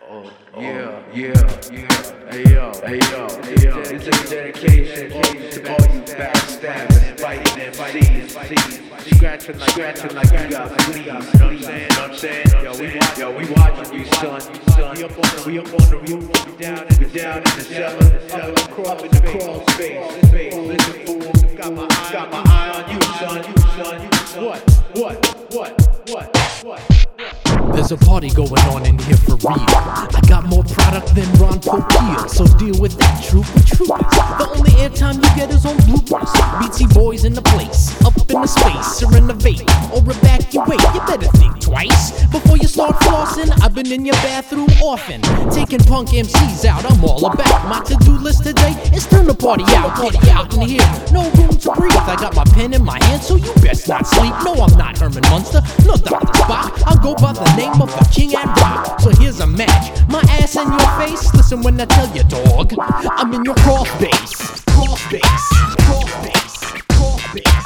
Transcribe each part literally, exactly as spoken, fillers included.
Oh, yeah, yeah, yeah, hey yo, hey yo, hey yo. It's a dedication to all you backstabbers, fighting and fighting, scratching like, scratching like you got fleas. You know what I'm saying? Know what I'm saying? Yo, we watch, yo, we watching you, son, son. We up on the, we up on the roof, we down, we down in the cellar, cellar, up in the crawl space, space. Listen, fool, got my eye, got my eye on you, son, you, son, you, son. What, what, what, what, what? There's a party going on in here for real. I got more product than Ron Popeil, so deal with that, trooper troopers. The only airtime you get is on bloopers. Beatsy boys in the place, up in the space, or renovate, or evacuate. You better think twice before you start flossing. I've been in your bathroom often, taking punk M Cs out. I'm all about my to-do list today. It's turn the party out, party out in here. No room to breathe. I got my pen in my hand, so you best not sleep. No, I'm not Herman Munster, no Doctor Spock. I'll go by the name of the king and rock. So here's a match, my ass in your face. Listen when I tell you, dog, I'm in your crawl space. Crawl space, crawl space, crawl space.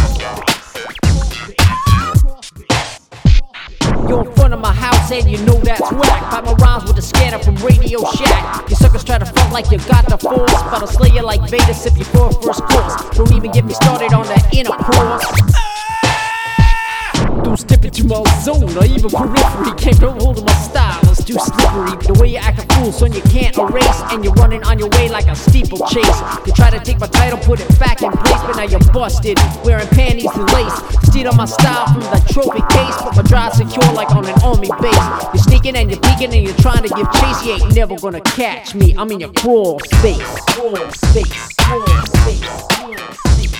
You're in front of my house and you know that's whack. Pop my rhymes with a scanner from Radio Shack. You suckers try to front like you got the force, but I'll slay you like Vader, sip you for a first course. Don't even get me started on the intercourse. Don't step into my zone or even periphery. Can't get hold of my style, it's too slippery. The way you act a fool, son, you can't erase. And you're running on your way like a steeplechase. You try to take my title, put it back in place, but now you're busted, wearing panties and lace. Steal my style from the trophy case, but my drive secure like on an army base. You're sneaking and you're peeking and you're trying to give chase. You ain't never gonna catch me, I'm in your crawl space. Crawl space, crawl space, crawl space.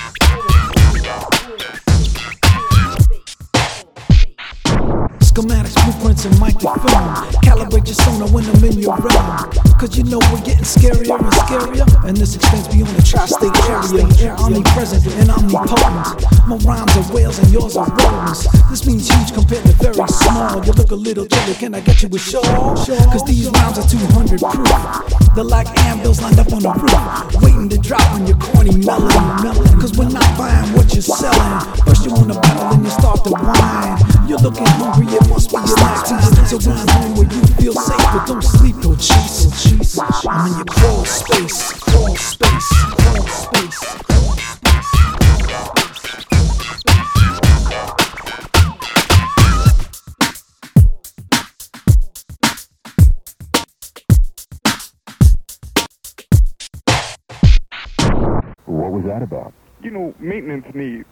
Schematics, blueprints, and microphone. Calibrate your sonar when I'm in your realm. Cause you know we're getting scarier and scarier, and this extends beyond the tri-state area. Omnipresent and omnipotent. My rhymes are whales and yours are rodents. This means huge compared to very small. You look a little chilly, can I get you a shawl? Cause these rhymes are two hundred proof. They're like anvils lined up on the roof, waiting to drop on your corny melody. Cause we're not buying what you're selling. First you wanna battle and you start to whine. You're looking hungry, it must be your last time. So run home where you feel safe, but don't sleep, go chase it. I'm in your crawl space, crawl space, crawl space, crawl space. What was that about? You know, maintenance needs.